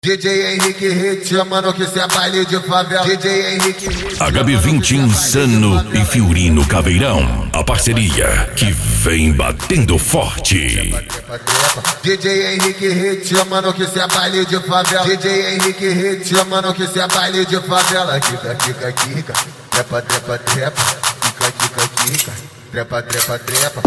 DJ Henrique Hit, mano, que cê é baile de favela. DJ Henrique Hit, HB20 Insano e Fiorino Caveirão. A parceria que vem batendo forte. DJ Henrique Hit, mano, que cê é baile de favela. DJ Henrique Hit, mano, que cê é baile de favela. Kika, kika, kika, trepa, trepa, trepa. Kika, kika, kika, trepa, trepa, trepa.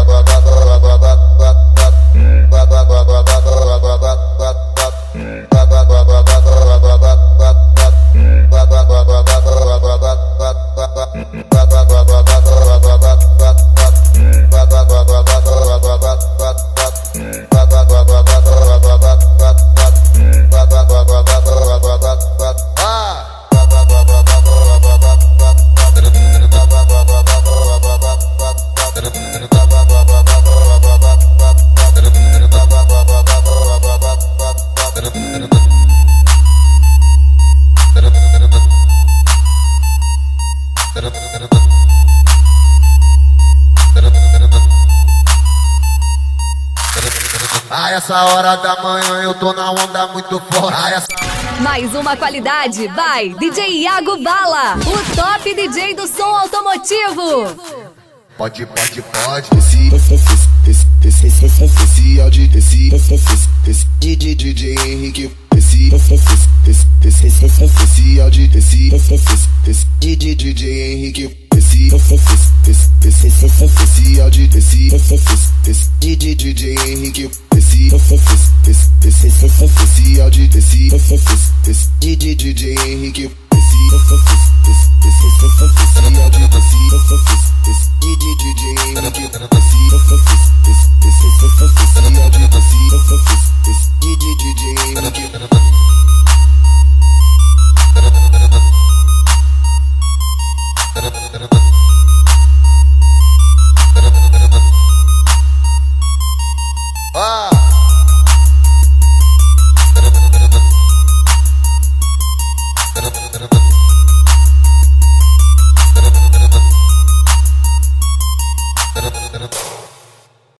A essa hora da manhã eu tô na onda muito forte. Mais uma qualidade, vai DJ Iago Bala, o top DJ do som automotivo. Pode, pode, pode. Esse áudio, esse DJ Henrique, esse áudio, esse DJ Henrique, esse áudio, esse DJ Henrique, esse áudio, esse DJ Henrique, DJ